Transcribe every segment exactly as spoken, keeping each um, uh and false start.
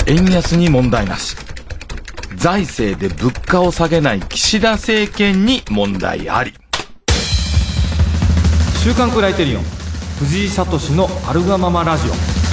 円安に問題なし。財政で物価を下げない岸田政権に問題あり。 週刊クライテリオン藤井聡のあるがままラジオ。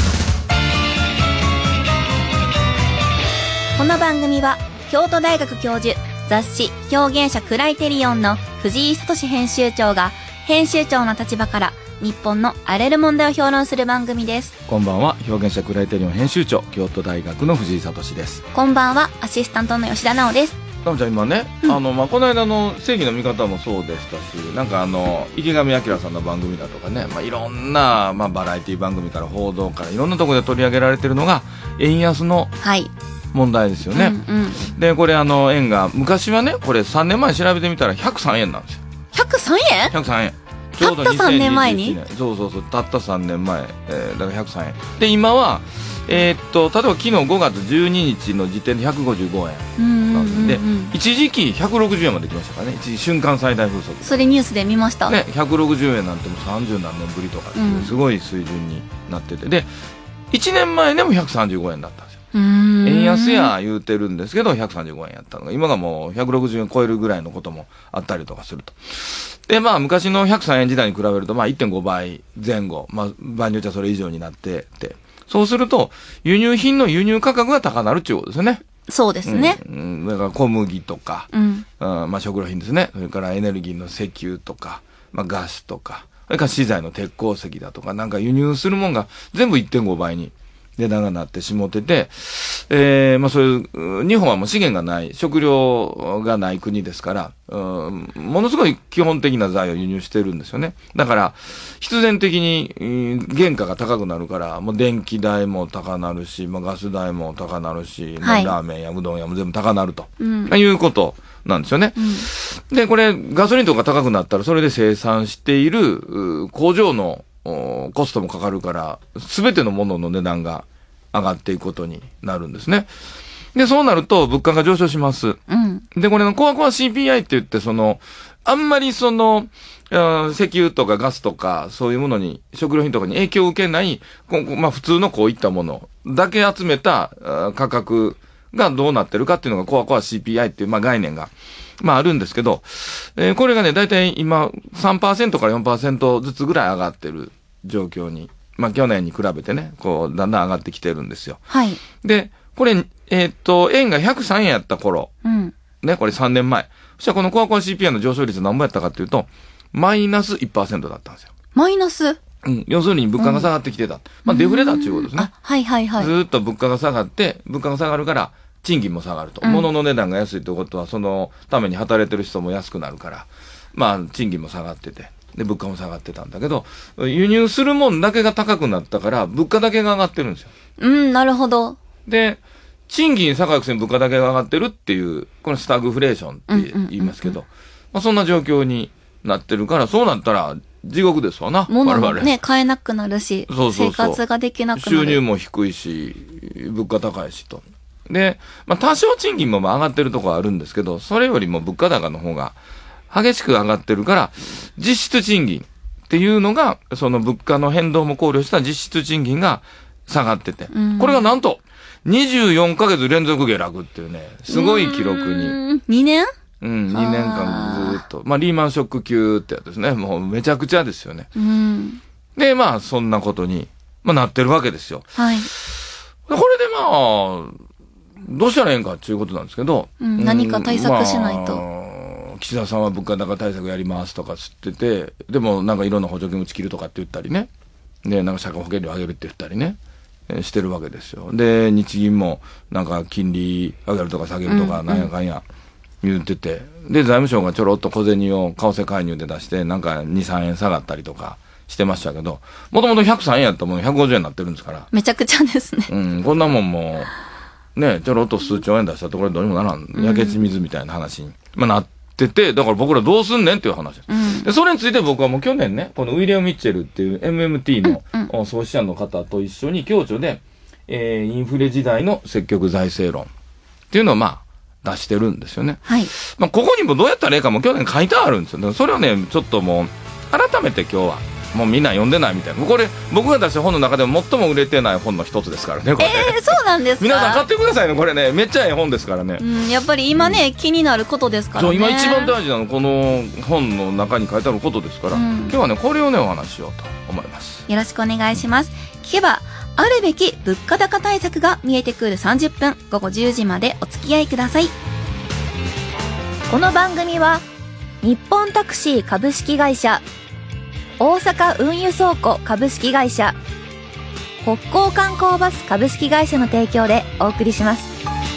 この番組は京都大学教授、雑誌表現者クライテリオンの藤井聡編集長が編集長の立場から日本の荒れる問題を評論する番組です。 こんばんは、表現者クライテリオン編集長、京都大学の藤井聡です。 こんばんは、アシスタントの吉田直です。 タムちゃん、今ね、うん、あのまあ、この間の正義の味方もそうでしたし、なんかあの池上彰さんの番組だとかね、まあ、いろんな、まあ、バラエティ番組から報道からいろんなところで取り上げられてるのが円安の問題ですよね、はい、うんうん、でこれあの円が昔はね、これさんねんまえ調べてみたらひゃくさんえんなんですよ。 ひゃくさんえん？ ひゃくさんえん、 ちょうどたったさんねんまえに。 そうそうそう、たったさんねんまえ、えー、だからひゃくさんえんで、今は、えー、っと例えば昨日ごがつじゅうににちの時点でひゃくごじゅうごえんなんで、一時期ひゃくろくじゅうえんまで来ましたからね。一時瞬間最大風速、 それニュースで見ましたね。ひゃくろくじゅうえんなんてもうさんじゅうなんねんぶりとかっていうすごい水準になってて、でいちねんまえでもひゃくさんじゅうごえんだったんですよ。円安や言うてるんですけどひゃくさんじゅうごえんやったのが、今がもうひゃくろくじゅうえん超えるぐらいのこともあったりとかすると。でまあ昔のひゃくさんえん時代に比べるとまあ いってんごばいぜん後、まあ場合によってはそれ以上になってて、そうすると輸入品の輸入価格が高なるっていうことですよね。 そうですね、 うんうん、だから小麦とか、うんうん、まあ食料品ですね。それからエネルギーの石油とか、まあ、ガスとか、それから資材の鉄鉱石だとか、なんか輸入するもんが全部 いってんごばいに値段がなってしもってて、えー、まあそういう日本はもう資源がない、食料がない国ですから、うん、ものすごい基本的な材を輸入してるんですよね。だから必然的に、うん、原価が高くなるから、もう電気代も高なるし、まあ、ガス代も高なるし、はい、ラーメンやうどんやも全部高なると、うん、いうことなんですよね、うん、でこれガソリンとか高くなったらそれで生産している工場のコストもかかるから、すべてのものの値段が上がっていくことになるんですね。で、そうなると物価が上昇します。うん、で、これのコアコア シーピーアイ って言って、その、あんまりその、石油とかガスとか、そういうものに、食料品とかに影響を受けない、まあ普通のこういったものだけ集めた価格がどうなってるかっていうのがコアコア シーピーアイ っていう、まあ概念が、まああるんですけど、えー、これがね、だいたい今 さんパーセント から よんパーセント ずつぐらい上がってる状況に、まあ去年に比べてね、こう、だんだん上がってきてるんですよ。はい。で、これ、えー、っと、円がひゃくさんえんやった頃、うん、ね、これさんねんまえ。そしたらこのコアコア シーピーアイ の上昇率何ぼやったかっていうと、マイナス いちパーセント だったんですよ。 マイナス？ うん。要するに物価が下がってきてた。うん、まあデフレだっていうことですね。 はいはいはい。 ずーっと物価が下がって、物価が下がるから、賃金も下がると。うん、物の値段が安いということは、そのために働いてる人も安くなるから、まあ賃金も下がってて。で、物価も下がってたんだけど、輸入するもんだけが高くなったから、物価だけが上がってるんですよ。 うん、なるほど。 で、賃金下がるくせに物価だけが上がってるっていう、これスタグフレーションって言いますけど、まあそんな状況になってるから、そうなったら地獄ですわな。 物もね、買えなくなるし、そうそうそう、生活ができなくなる。 収入も低いし、物価高いしと。で、まあ多少賃金も上がってるところはあるんですけど、それよりも物価高の方が、激しく上がってるから、実質賃金っていうのが、その物価の変動も考慮した実質賃金が下がってて、うん、これがなんと、にじゅうよんかげつ連続下落っていうね、すごい記録に。 にねん？ うん、にねんかんずっと。まあ、リーマンショック級ってやつですね。もうめちゃくちゃですよね。うん、で、まあ、そんなことに、まあ、なってるわけですよ。はい。これでまあ、どうしたらええんかっていうことなんですけど。 うん、何か対策しないと。まあ岸田さんは物価高対策やりますとかつってて、でもなんかいろんな補助金打ち切るとかって言ったりね。で、なんか社会保険料上げるって言ったりね。えー、してるわけですよ。で、日銀もなんか金利上げるとか下げるとかなんやかんや言ってて。で、財務省がちょろっと小銭を為替介入で出してなんかに、さんえん下がったりとかしてましたけど、もともとひゃくさんえんやったものひゃくごじゅうえんになってるんですから。 めちゃくちゃですね。 うん、こんなもんもう、ね、ちょろっと数兆円出したところでどうにもならん。焼け血水みたいな話に、まあ、なって、てだから僕らどうすんねんっていう話です、うん、でそれについて僕はもう去年ねこのウィリアム・ミッチェルっていう エムエムティー の、うんうん、創始者の方と一緒に共著で、えー、インフレ時代の積極財政論っていうのをまあ出してるんですよね、はいまあ、ここにもどうやったらいいかも去年書いてあるんですよ。それをねちょっともう改めて今日はもうみんな読んでないみたいな。これ僕が出した本の中でも最も売れてない本の一つですからねこれ。 えー、そうなんですか。 皆さん買ってくださいねこれね。めっちゃええ本ですからね。 うん、やっぱり今ね、うん、気になることですからね。 そう今一番大事なのこの本の中に書いてあることですから、うん、今日はねこれをねお話ししようと思います。 よろしくお願いします。聞けばあるべき物価高対策が見えてくるさんじゅっぷん、ごごじゅうじまでお付き合いください。この番組は日本タクシー株式会社、大阪運輸倉庫株式会社、北港観光バス株式会社の提供でお送りします。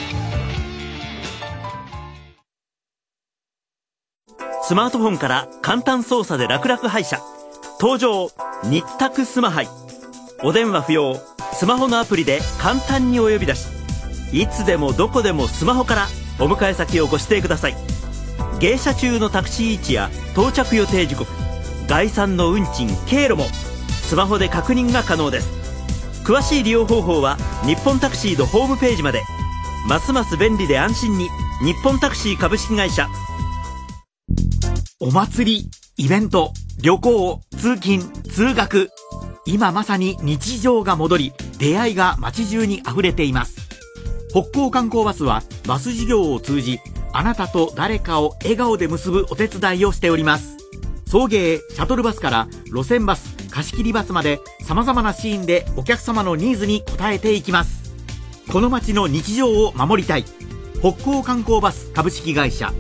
スマートフォンから簡単操作で楽々配車、登場日宅スマハイ。お電話不要、スマホのアプリで簡単にお呼び出し、いつでもどこでもスマホからお迎え先をご指定ください。迎車中のタクシー位置や到着予定時刻、概算の運賃経路もスマホで確認が可能です。詳しい利用方法は日本タクシーのホームページまで。ますます便利で安心に、日本タクシー株式会社。お祭り、イベント、旅行、通勤、通学、今まさに日常が戻り、出会いが街中に溢れています。北港観光バスはバス事業を通じ、あなたと誰かを笑顔で結ぶお手伝いをしております。送迎、シャトルバスから路線バス、貸切バスまで様々なシーンでお客様のニーズに応えていきます。この街の日常を守りたい。北港観光バス株式会社。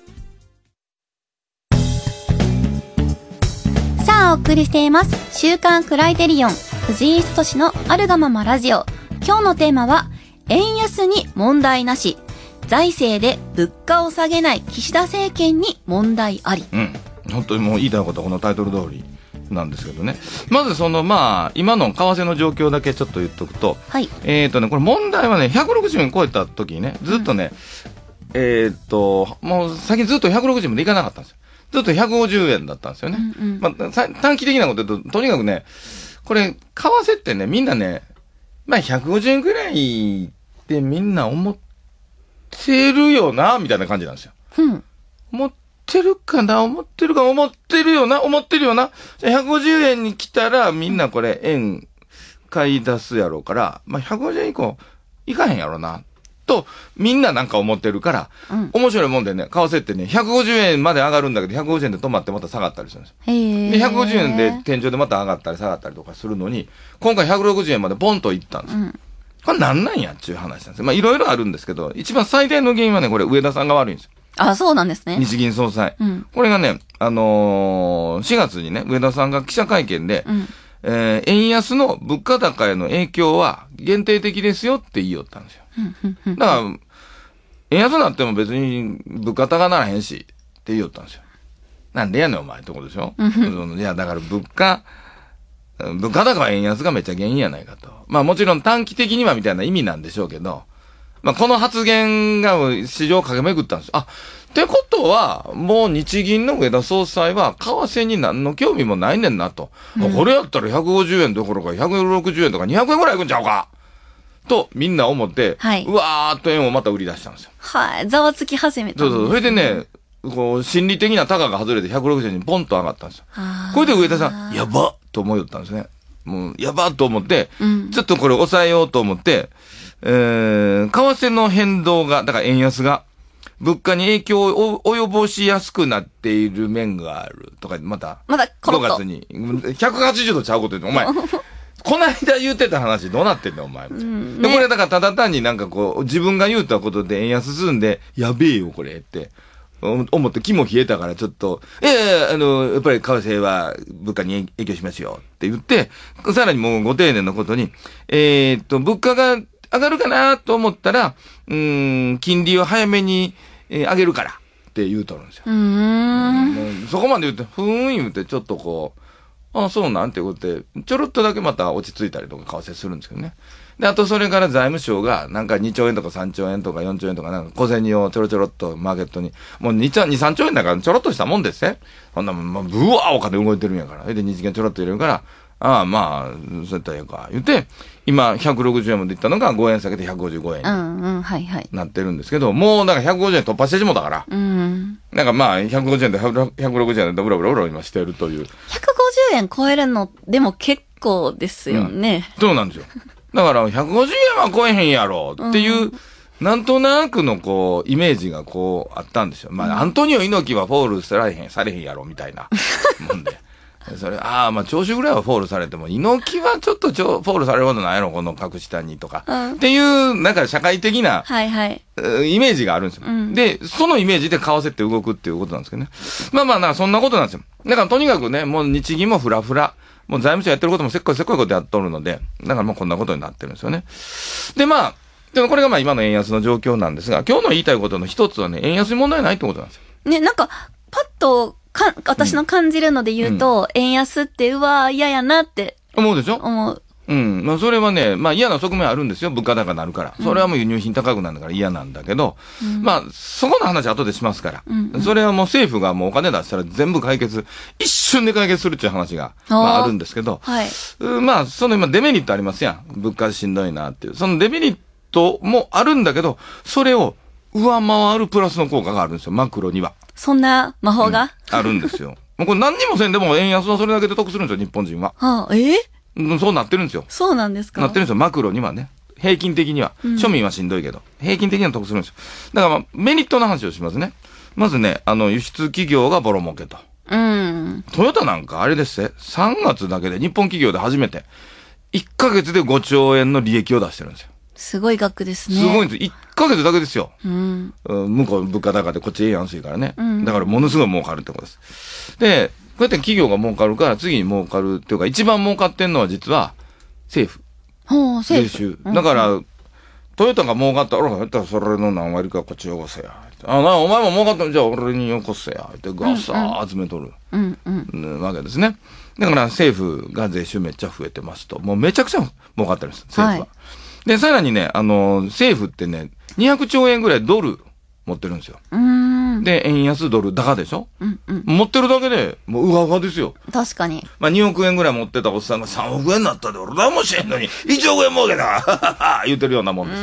さあお送りしています週刊クライテリオン藤井聡のあるがままラジオ。今日のテーマは円安に問題なし、財政で物価を下げない岸田政権に問題あり。 うん、本当にもう言いたいことはこのタイトル通りなんですけどね。まずそのまあ今の為替の状況だけちょっと言っとくと、 はい、 えっとねこれ問題はねひゃくろくじゅうえん超えた時にねずっとね、うん、えっともう最近ずっとひゃくろくじゅうえんまでいかなかったんですよ。ずっとひゃくごじゅうえんだったんですよね。うんうん、まあ、短期的なこと言うと、とにかくね、これ、為替ってね、みんなね、まあひゃくごじゅうえんくらいってみんな思ってるよな、みたいな感じなんですよ。 うん、 思ってるかな、思ってるか、思ってるよな、思ってるよな。じゃひゃくごじゅうえんに来たら、みんなこれ、円買い出すやろうから、まあひゃくごじゅうえん以降、いかへんやろな。と、みんななんか思ってるから、うん、面白いもんでね、為替ってね、ひゃくごじゅうえんまで上がるんだけど、ひゃくごじゅうえんで止まってまた下がったりするんですよ。 へー。 で、ひゃくごじゅうえんで天井でまた上がったり下がったりとかするのに、今回ひゃくろくじゅうえんまでポンといったんですよ。うん、これなんなんやっていう話なんですよ。まあいろいろあるんですけど、一番最大の原因はね、これ上田さんが悪いんですよ。 あ、そうなんですね。 日銀総裁。 うん、 これがね、あのー、しがつにね、上田さんが記者会見で、うんえー、円安の物価高への影響は限定的ですよって言いよったんですよ。だから、円安になっても別に物価高ならへんしって言いよったんですよ。なんでやねんお前ってことでしょいや、だから物価、物価高は円安がめっちゃ原因やないかと。まあもちろん短期的にはみたいな意味なんでしょうけど、まあこの発言が市場を駆け巡ったんですよ。あ、ってことは、もう日銀の上田総裁は為替に何の興味もないねんなと。うん、これやったらひゃくごじゅうえんどころかひゃくろくじゅうえんとかにひゃくえんぐらいいくんちゃうかとみんな思って、 はい、 うわーっと円をまた売り出したんですよ。 はい、ざわつき始めたんです、ね。 そうそう。それでね、こう、心理的な高が外れてひゃくろくじゅうえんにポンと上がったんですよ。これで上田さん、やばっと思いよったんですね。もう、やばっと思って、うん、ちょっとこれ抑えようと思って、えー、為替の変動が、だから円安が、物価に影響を及ぼしやすくなっている面があるとか、また、 まだごがつに、ひゃくはちじゅうどちゃうこと言うの、お前、こないだ言ってた話どうなってんだお前、うんね。で、これだからただ単になんかこう、自分が言うたことで円安進んで、やべえよこれって、思って気も冷えたからちょっと、ええー、あの、やっぱり為替は物価に影響しますよって言って、さらにもうご丁寧なことに、えー、っと、物価が上がるかなと思ったら、うーん、金利を早めに、えー、上げるからって言うとるんですよ。 うーん。 もうそこまで言って、ふーん言うてちょっとこう、ああ、そうなんてことで、ちょろっとだけまた落ち着いたりとか為替するんですけどね。で、あとそれから財務省が、なんかにちょうえんとかさんちょうえんとかよんちょうえんとか、なんか小銭をちょろちょろっとマーケットに、もうに、さんちょうえんだからちょろっとしたもんですね。そんなもん、まあ、ぶわーお金動いてるんやから。で、日銀ちょろっと入れるから、ああ、まあ、そうやったらええか。言って、今、ひゃくろくじゅうえんまでいったのがごえん下げてひゃくごじゅうごえんになってるんですけど、もうだからひゃくごじゅうえん突破してしもたから、 うん、 なんかまあ、ひゃくごじゅうえんでひゃくろくじゅうえんでブラブラブラ今してるという。 ひゃくごじうえん超えるの、でも結構ですよね。 うん、そうなんですよ。だから、ひゃくごじゅうえんは超えへんやろっていう、うん、なんとなくのこう、イメージがこう、あったんですよ。まあ、うん、アントニオ猪木はフォールされへん、されへんやろみたいなもんで。それ、ああ、まあ、長州ぐらいはフォールされても、猪木はちょっとちょフォールされることないやろ、この隠し谷とか、うん。っていう、なんか社会的な、はいはい、イメージがあるんですよ、うん。で、そのイメージで為替って動くっていうことなんですけどね。まあまあ、なんかそんなことなんですよ。だからとにかくね、もう日銀もフラフラ、もう財務省やってることもせっこいせっこいことやっとるので、だからもうこんなことになってるんですよね。で、まあ、でもこれがまあ今の円安の状況なんですが、今日の言いたいことの一つはね、円安に問題ないってことなんですよ。 ね、なんか、パッと、か、私の感じるので言うと、うん、円安って、うわー嫌やなって。 思うでしょ？ 思う。 うん。まあそれはね、まあ嫌な側面あるんですよ。物価高になるから。それはもう輸入品高くなるから嫌なんだけど、うん、まあそこの話後でしますから、うんうん。それはもう政府がもうお金出したら全部解決、一瞬で解決するっていう話が、まああるんですけど、はい。まあその今デメリットありますやん。物価しんどいなっていう。そのデメリットもあるんだけど、それを上回るプラスの効果があるんですよ。マクロには。 そんな魔法が、 うん、あるんですよ。もうこれ何にもせんでも円安はそれだけで得するんですよ、日本人は。 はあ、えー、そうなってるんですよ。 そうなんですか？ なってるんですよ、マクロにはね。平均的には。うん、庶民はしんどいけど。平均的には得するんですよ。だからまあ、メリットの話をしますね。まずね、あの、輸出企業がボロ儲けと。うん。トヨタなんかあれですね、さんがつだけで日本企業で初めて、いっかげつでごちょうえんの利益を出してるんですよ。 すごい額ですね。 すごいんです。いっかげつだけですよ。うん。向こう物価高でこっち円安いからね。うん。だからものすごい儲かるってことです。で、こうやって企業が儲かるから次に儲かるっていうか一番儲かってんのは実は政府。 ほう、政府。 税収。だから、うん、トヨタが儲かったら、俺がやったらそれの何割かこっちよこせや。あ、な、お前も儲かったんじゃあ俺によこせや。ってガサー集めとる。うんうん。わけですね。だから政府が税収めっちゃ増えてますと。もうめちゃくちゃ儲かってるんです。政府は。はい、で、さらにね、あの、政府ってね、にひゃくちょうえんぐらいドル持ってるんですよ。うーん。で、円安ドル高でしょ？うんうん。持ってるだけで、もううわうわですよ。 確かに。 まあにおくえんぐらい持ってたおっさんがさんおくえんになったで、俺何もしてんのに、いちおくえん儲けた言ってるようなもんです。うん。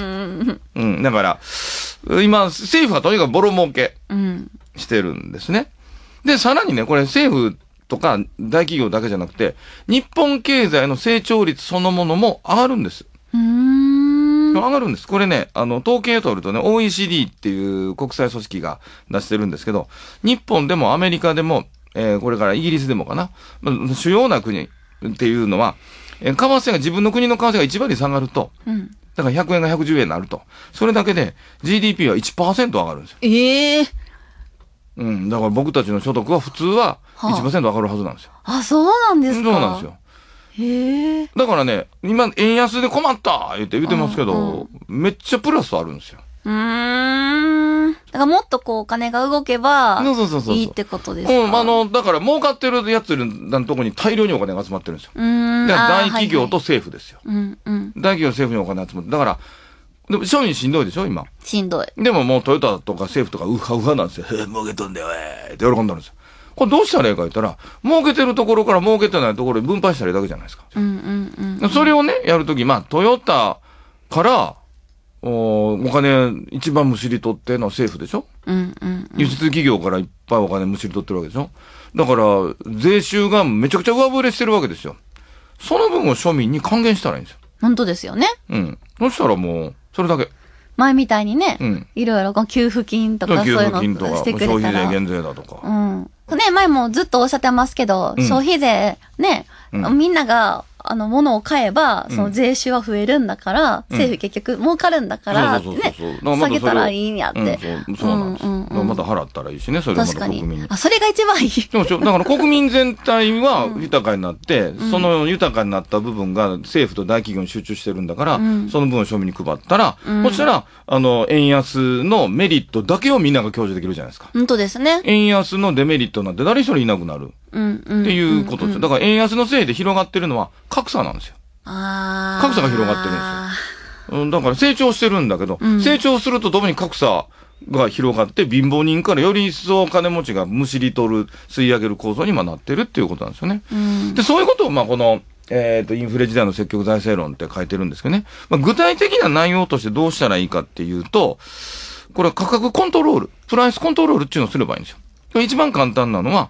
うん。だから、今、政府はとにかくボロ儲けしてるんですね。で、さらにね、これ政府とか大企業だけじゃなくて、日本経済の成長率そのものも上がるんです。うーん。上がるんです。これね、あの、統計を取るとね、オーイーシーディー っていう国際組織が出してるんですけど、日本でもアメリカでも、えー、これからイギリスでもかな、主要な国っていうのは、えー、為替が、自分の国の為替がいちわり下がると、うん、だからひゃくえんがひゃくじゅうえんになると、それだけで ジーディーピー は いちパーセント 上がるんですよ。ええー。うん。だから僕たちの所得は普通はいちパーセント 上がるはずなんですよ。はあ、あ、そうなんですか。 そうなんですよ。へえ。だからね、今、円安で困った言って言ってますけど、うん、めっちゃプラスあるんですよ。 うーん。だからもっとこうお金が動けば、そうそうそうそう。いいってことですか？ うん、あの、だから儲かってるやつのとこに大量にお金が集まってるんですよ。うん。だから大企業と政府ですよ。はいはい、うんうん。大企業政府にお金集まって、だから、でも庶民しんどいでしょ今。 しんどい。 でももうトヨタとか政府とかウハウハなんですよ。へえ、儲けとんだよ、えーって喜んだんですよ。これどうしたらいいか言ったら、儲けてるところから儲けてないところに分配したらいいだけじゃないですか。うんうんうん、うん。それをね、やるとき、まあ、トヨタから、お, お金一番むしり取ってるのは政府でしょ、うんうんうん、輸出企業からいっぱいお金むしり取ってるわけでしょ。だから、税収がめちゃくちゃ上振れしてるわけですよ。その分を庶民に還元したらいいんですよ。 本当ですよね。 うん。そしたらもう、それだけ。 前みたいにね、うん、いろいろ給付金とかそういうのしてくれたら。 消費税減税だとか。 うん。ね、前もずっとおっしゃってますけど、うん、消費税ね、うん、みんなが、あの、物を買えば、その税収は増えるんだから、うん、政府結局儲かるんだから、ね、下げたらいいんやって。 うん、そう、そうなんです。うんうんうん、また払ったらいいしね、それをまた国民に。 あ、それが一番いい。 でもだから国民全体は豊かになって、うん、その豊かになった部分が政府と大企業に集中してるんだから、うん、その分を庶民に配ったら、うん、そしたら、あの、円安のメリットだけをみんなが享受できるじゃないですか。 本当ですね。 円安のデメリットなんて誰一人いなくなる。うんうん、っていうことですよ。だから円安のせいで広がってるのは格差なんですよ。あ格差が広がってるんですよ。うん、だから成長してるんだけど、うん、成長するとともに格差が広がって貧乏人からより一層金持ちがむしり取る、吸い上げる構造に今なってるっていうことなんですよね。うん、で、そういうことをまあこの、えっと、インフレ時代の積極財政論って書いてるんですけどね。まあ、具体的な内容としてどうしたらいいかっていうと、これは価格コントロール、プライスコントロールっていうのをすればいいんですよ。一番簡単なのは、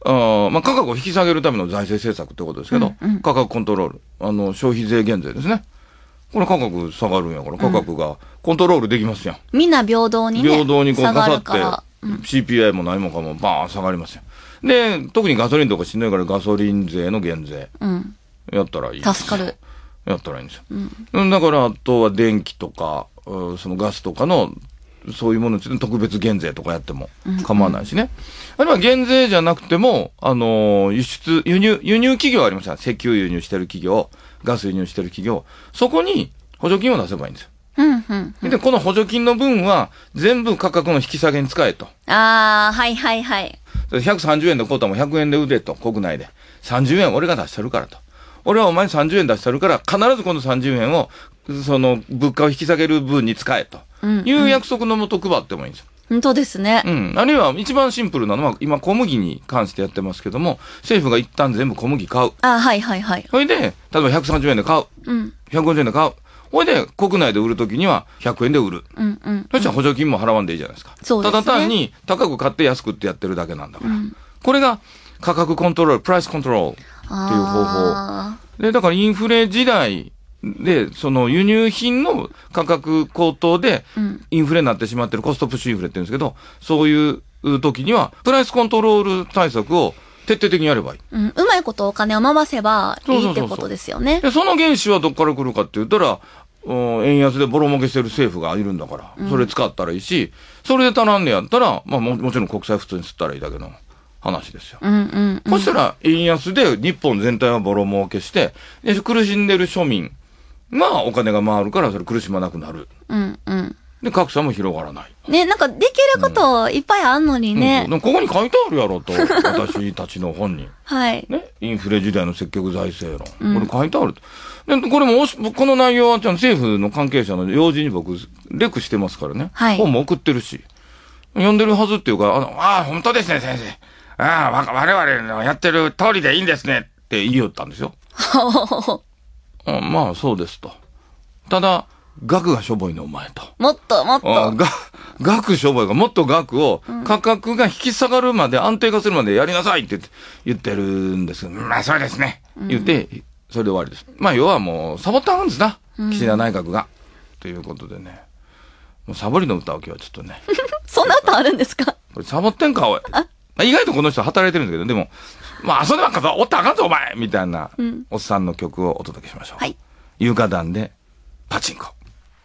あまあ、価格を引き下げるための財政政策ってことですけど、うんうん、価格コントロール。あの、消費税減税ですね。これ価格下がるんやから、価格がコントロールできますやん。 うん、みんな平等にね。 平等にこう、かさって、うん、シーピーアイ も何もかもバーン下がりますよ。で、特にガソリンとかしんどいからガソリン税の減税。うん、やったらいいです。 助かる。 やったらいいんですよ。うん、だから、あとは電気とか、そのガスとかの、そういうものについて特別減税とかやっても構わないしね。うんうん、あるいは減税じゃなくても、あのー、輸出、輸入、輸入企業ありました。石油輸入してる企業、ガス輸入してる企業、そこに補助金を出せばいいんですよ。 うんうんうん、 で、この補助金の分は全部価格の引き下げに使えと。 ああ、はいはいはい。 ひゃくさんじゅうえんで買うたもひゃくえんで売れと、国内で。さんじゅうえん俺が出してるからと。俺はお前にさんじゅうえん出してるから、必ずこのさんじゅうえんを、その、物価を引き下げる分に使えと。いう約束のもと配ってもいいんですよ。 本当ですね。 うん。あるいは一番シンプルなのは、今小麦に関してやってますけども、政府が一旦全部小麦買う。 あ、はいはいはい。 それで、例えばひゃくさんじゅうえんで買う。 うん。 ひゃくごじゅうえんで買う。それで、国内で売るときにはひゃくえんで売る。 うんうん、うん。 そしたら補助金も払わんでいいじゃないですか。 そうですね。 ただ単に高く買って安くってやってるだけなんだから。うん、これが価格コントロール、プライスコントロールっていう方法。で、だからインフレ時代、で、その輸入品の価格高騰で、インフレになってしまってるコストプッシュインフレって言うんですけど、そういう時には、プライスコントロール対策を徹底的にやればいい。 うん、うまいことお金を回せばいいってことですよね。 で、その原資はどっから来るかって言ったら、円安でボロ儲けしてる政府がいるんだから、うん、それ使ったらいいし、それで足らんねやったら、まあも、もちろん国債普通に吸ったらいいだけの話ですよ。 うんうんうん、 そしたら、円安で日本全体はボロ儲けして、で苦しんでる庶民、まあ、お金が回るから、それ苦しまなくなる。 うんうん。 で、格差も広がらない。 ね、なんかできることいっぱいあんのにね。 うんうん、ここに書いてあるやろと、私たちの本に。 はい。 ね、インフレ時代の積極財政論。これ書いてある。で、これもおし、この内容は、ちゃんと政府の関係者の要人に僕、レクしてますからね。 はい。 本も送ってるし。読んでるはずっていうか、あの、ああ、本当ですね、先生。ああ、わ、我々のやってる通りでいいんですねって言いよったんですよ。あまあ、そうですと。ただ、額がしょぼいのお前と。 もっともっと。 が、額しょぼいが、もっと額を、価格が引き下がるまで、安定化するまでやりなさいって言ってるんですけど、まあそうですね。言って、それで終わりです。まあ要はもう、サボったんですな。岸田内閣が。ということでね。もうサボりの歌わけはちょっとね。 そんな歌あるんですか？ これサボってんか、おい。意外とこの人働いてるんですけど、でも、まあ遊んでばっかぞ、おったらあかんぞ、お前みたいな、おっさんの曲をお届けしましょう。 はい。 有価団で、パチンコ。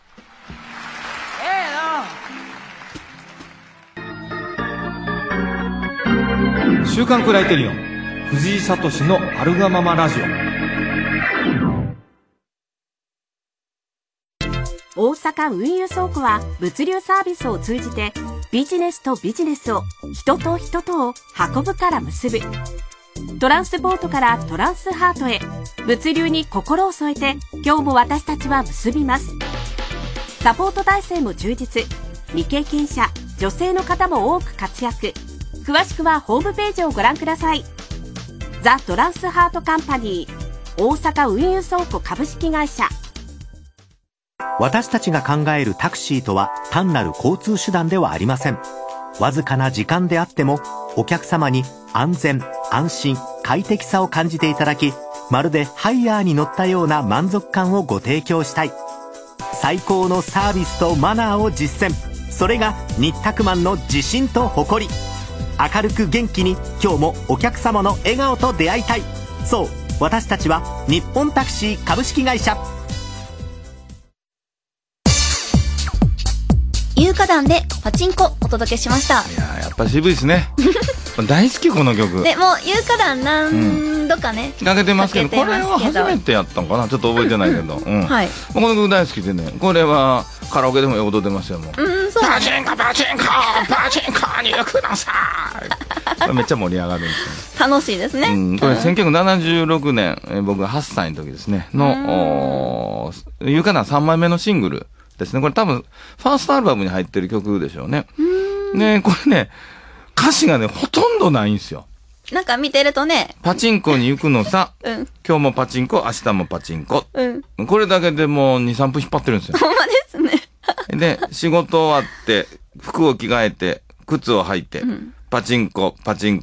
週刊クライテリオン藤井聡のあるがままラジオ大阪運輸倉庫は物流サービスを通じてビジネスとビジネスを人と人とを運ぶから結ぶトランスポートからトランスハートへ物流に心を添えて今日も私たちは結びます。サポート体制も充実、未経験者女性の方も多く活躍。詳しくはホームページをご覧ください。ザ・トランスハートカンパニー大阪運輸倉庫株式会社。 私たちが考えるタクシーとは単なる交通手段ではありません。わずかな時間であってもお客様に安全、安心、快適さを感じていただき、まるでハイヤーに乗ったような満足感をご提供したい。最高のサービスとマナーを実践。それが日卓マンの自信と誇り。明るく元気に今日もお客様の笑顔と出会いたい。そう、私たちは日本タクシー株式会社。 有価団でパチンコお届けしました。 いややっぱ渋いですね。大好きこの曲。 でもう有価団何度かね、 うん、かけてますけど、これは初めてやったのかな、ちょっと覚えてないけど、うん、はい。この曲大好きでね、これはカラオケでも踊ってますよもう。 うん、そう。 パチンコパチンコパチンコにください。めっちゃ盛り上がるんですよ。楽しいですね。 うん、これせんきゅうひゃくななじゅうろくねん、え僕がはっさいの時ですねの有価団さんまいめのシングルですね。これ多分ファーストアルバムに入ってる曲でしょうね。ね、これね歌詞がねほとんどないんですよ。 なんか見てるとね、 パチンコに行くのさ、うん、今日もパチンコ、明日もパチンコ、うん、これだけでもうに、さんぷん引っ張ってるんですよ。 ほんまですね。 で、仕事終わって、服を着替えて、靴を履いて、うん、パチンコ、パチンコ、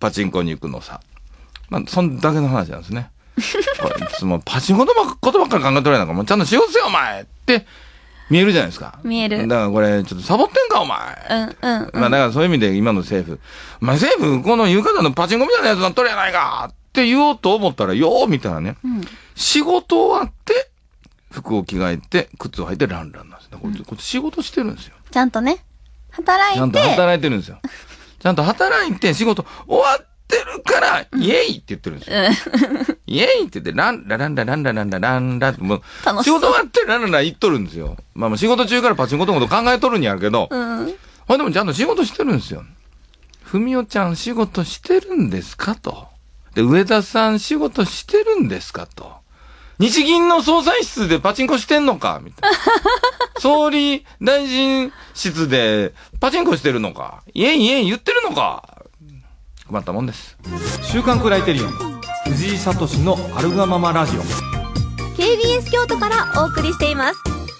パチンコに行くのさ。まあ、そんだけの話なんですね。いつもパチンコのことばっかり考えとるやなんか、もうちゃんと仕事せよ、お前って見えるじゃないですか。 見える。 だからこれ、ちょっとサボってんか、お前。 うん、うん、うん。 まあ、だからそういう意味で今の政府、まあ、政府、この浴衣のパチンコみたいなやつなっとるやないかって言おうと思ったら、よー見たらね、うん、仕事終わって、服を着替えて、靴を履いてランランなんですね。これ、これ仕事してるんですよ。 ちゃんとね、働いて。 ちゃんと働いてるんですよ。ちゃんと働いて仕事終わってるから、イエイって言ってるんですよ。うん、イエイって言って、ランラランラランラランラランラって、もう、仕事終わってランララン言っとるんですよ。まあまあ仕事中からパチンコのこと考えとるんやけど、うん、ほんでもちゃんと仕事してるんですよ。ふみおちゃん仕事してるんですかと。で、上田さん仕事してるんですかと。日銀の総裁室でパチンコしてんのかみたいな。総理大臣室でパチンコしてるのかイエイイエイ言ってるのか困ったもんです。 週刊クライテリオン藤井聡のアルガママラジオケービーエス 京都からお送りしています。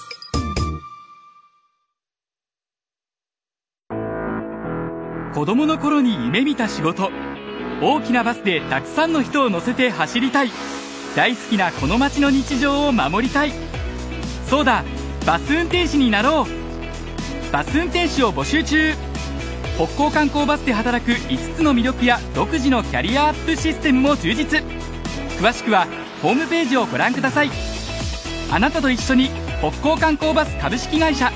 子供の頃に夢見た仕事、大きなバスでたくさんの人を乗せて走りたい、大好きなこの街の日常を守りたい、そうだバス運転士になろう。バス運転士を募集中。北港観光バスで働くいつつの魅力や独自のキャリアアップシステムも充実。詳しくはホームページをご覧ください。あなたと一緒に北港観光バス株式会社。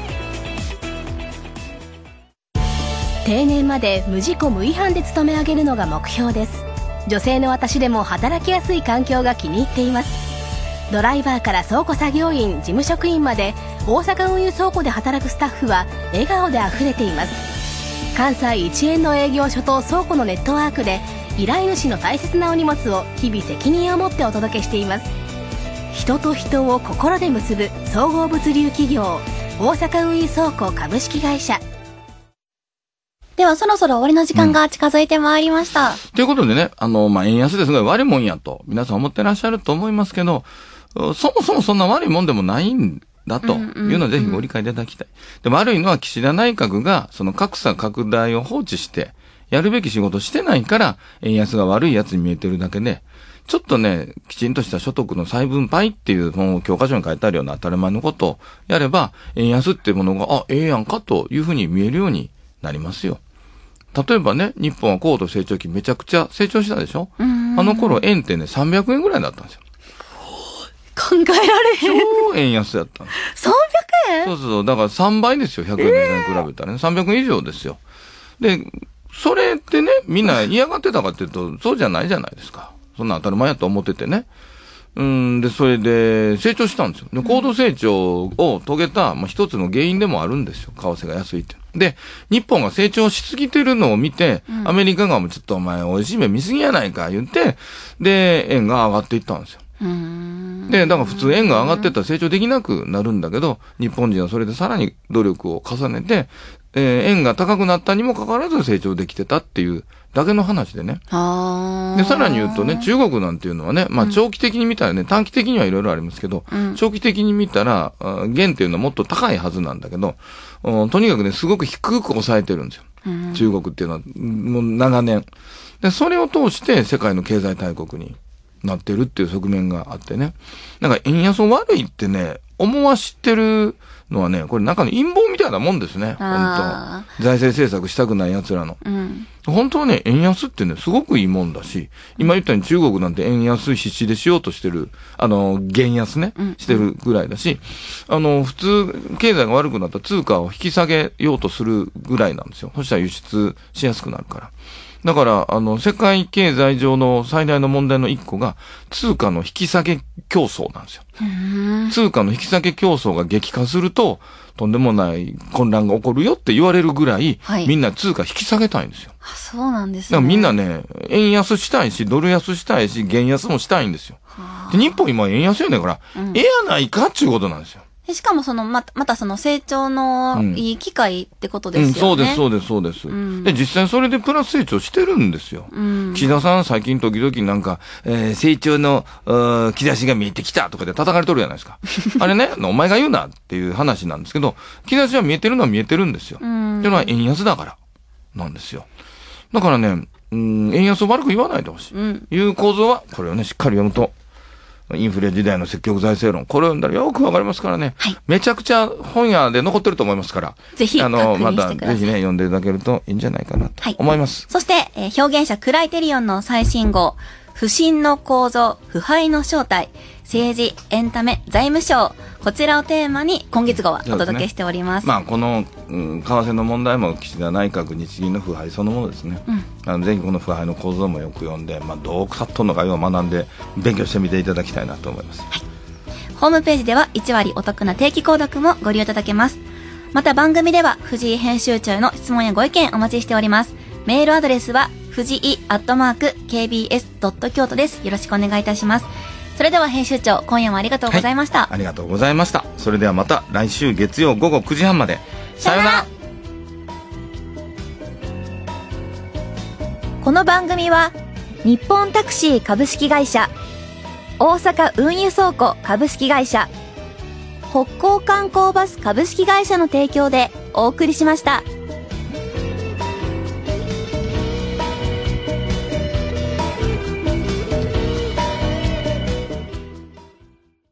定年まで無事故無違反で勤め上げるのが目標です。女性の私でも働きやすい環境が気に入っています。ドライバーから倉庫作業員、事務職員まで大阪運輸倉庫で働くスタッフは笑顔であふれています。関西一円の営業所と倉庫のネットワークで依頼主の大切なお荷物を日々責任を持ってお届けしています。人と人を心で結ぶ総合物流企業大阪運輸倉庫株式会社。 ではそろそろ終わりの時間が近づいてまいりました。 うん、ということでね、あの、まあ、円安ですごい悪いもんやと皆さん思ってらっしゃると思いますけど、そもそもそんな悪いもんでもないんだというのをぜひご理解いただきたい。で、悪いのは岸田内閣がその格差拡大を放置してやるべき仕事してないから円安が悪いやつに見えてるだけで、ちょっとね、きちんとした所得の再分配っていう本を教科書に書いてあるような当たり前のことをやれば、円安っていうものが、あ、ええやんかというふうに見えるようになりますよ。例えばね、日本は高度成長期めちゃくちゃ成長したでしょ？あの頃円ってね、さんびゃくえんぐらいだったんですよ。 考えられへん。 超円安だったんです。 さんびゃくえん？ そうそう。だからさんばいですよ、ひゃくえんに比べたらね。さんびゃくえん以上ですよ。で、それってね、みんな嫌がってたかっていうと、そうじゃないじゃないですか。そんな当たり前やと思っててね。うん、で、それで、成長したんですよ。で、高度成長を遂げた、まあ、一つの原因でもあるんですよ。為替が安いって。で、日本が成長しすぎてるのを見て、うん、アメリカ側もちょっとお前、美味しい目見すぎやないか、言って、で、円が上がっていったんですよ。で、だから普通円が上がってったら成長できなくなるんだけど、日本人はそれでさらに努力を重ねて、えー、円が高くなったにもかかわらず成長できてたっていうだけの話でね。で、さらに言うとね、中国なんていうのはね、まあ長期的に見たらね、短期的にはいろいろありますけど、うん、長期的に見たら、元っていうのはもっと高いはずなんだけど、とにかくね、すごく低く抑えてるんですよ。うん、中国っていうのは、もう長年。で、それを通して世界の経済大国になってるっていう側面があってね。なんか円安悪いってね、思わしてるのはね、これ中の陰謀みたいなもんですね。本当財政政策したくない奴らの。うん、本当はね、円安ってね、すごくいいもんだし、今言ったように中国なんて円安必死でしようとしてる、あの、減安ね、してるぐらいだし、あの、普通、経済が悪くなったら通貨を引き下げようとするぐらいなんですよ。そしたら輸出しやすくなるから。だから、あの、世界経済上の最大の問題の一個が、通貨の引き下げ競争なんですよ。通貨の引き下げ競争が激化すると、とんでもない混乱が起こるよって言われるぐらい、はい、みんな通貨引き下げたいんですよ。 あ、そうなんですね。 だからみんなね、円安したいし、ドル安したいし、元安もしたいんですよ。で、日本今円安やねんから、うん、ええやないかっていうことなんですよ。 しかもその、また、またその成長のいい機会ってことですよね。 うんうん、そうです、そうです、そうです、うん。で、実際それでプラス成長してるんですよ。うん、岸田さん最近時々なんか、えー、成長の、兆しが見えてきたとかで叩かれとるじゃないですか。あれね、お前が言うなっていう話なんですけど、兆しは見えてるのは見えてるんですよ。うん、っていうのは円安だから、なんですよ。だからね、 うん、円安を悪く言わないでほしい。うん、いう構造は、これをね、しっかり読むと、インフレ時代の積極財政論、これを読んだらよくわかりますからね、はい、めちゃくちゃ本屋で残ってると思いますから、 ぜひ、あの、また、ぜひね、読んでいただけるといいんじゃないかなと思います。 はい、そして、えー、表現者クライテリオンの最新号、不信の構造、腐敗の正体、政治、エンタメ、財務省、こちらをテーマに今月号はお届けしております。 すね、まあ、この、うん、為替の問題も岸田内閣日銀の腐敗そのものですね。うん、あのぜひこの腐敗の構造もよく読んで、まあ、どう腐っとんのかを学んで勉強してみていただきたいなと思います。はい、 ホームページではいち割お得な定期購読もご利用いただけます。また番組では藤井編集長への質問やご意見お待ちしております。メールアドレスは藤井アットマーク ケービーエスドット京都です。よろしくお願いいたします。それでは編集長、今夜もありがとうございました。はい、 ありがとうございました。それではまた来週月曜午後くじはんまで。さようなら。 この番組は日本タクシー株式会社、大阪運輸倉庫株式会社、北港観光バス株式会社の提供でお送りしました。